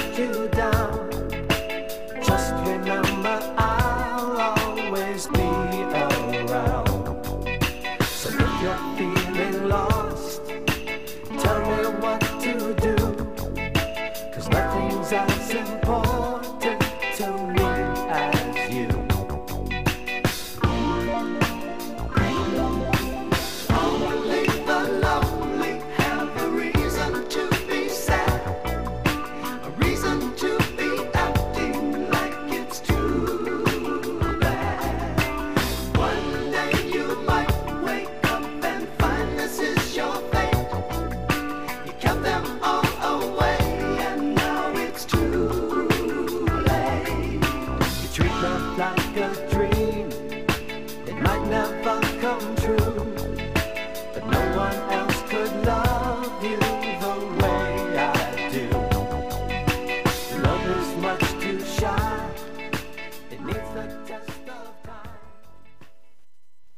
you down. Just remember I'll always be around. So if you're feeling lost, tell me what to do, 'cause nothing's as important to me as you. Only the lonely have a reason to be sad, a reason to be acting like it's too bad. One day you might wake up and find this is your fate. You kept them all away and now it's too late. You treat love like a dream, it might never come true, but no one else could love you the way I do. Love is much